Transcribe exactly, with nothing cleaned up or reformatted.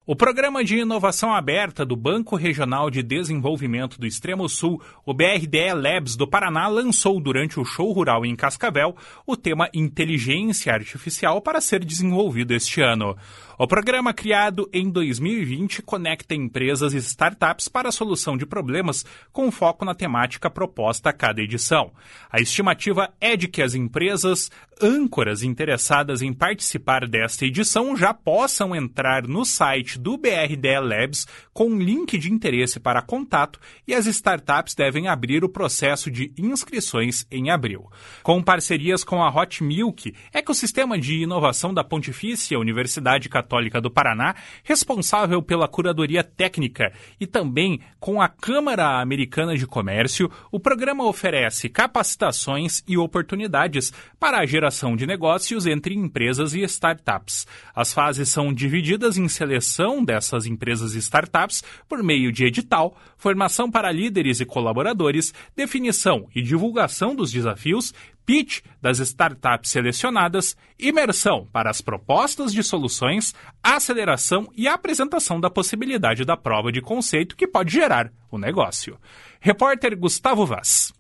O Programa de Inovação Aberta do Banco Regional de Desenvolvimento do Extremo Sul, o B R D E Labs do Paraná, lançou durante o Show Rural em Cascavel o tema Inteligência Artificial para ser desenvolvido este ano. O programa, criado em dois mil e vinte, conecta empresas e startups para a solução de problemas com foco na temática proposta a cada edição. A estimativa é de que as empresas âncoras interessadas em participar desta edição já possam entrar no site do B R D E Labs com um link de interesse para contato e as startups devem abrir o processo de inscrições em abril. Com parcerias com a Hot Milk, ecossistema de inovação da Pontifícia Universidade Católica do Paraná, responsável pela curadoria técnica, e também com a Câmara Americana de Comércio, o programa oferece capacitações e oportunidades para a geração de negócios entre empresas e startups. As fases são divididas em seleção dessas empresas e startups por meio de edital, formação para líderes e colaboradores, definição e divulgação dos desafios, pitch das startups selecionadas, imersão para as propostas de soluções, aceleração e apresentação da possibilidade da prova de conceito que pode gerar o negócio. Repórter Gustavo Vaz.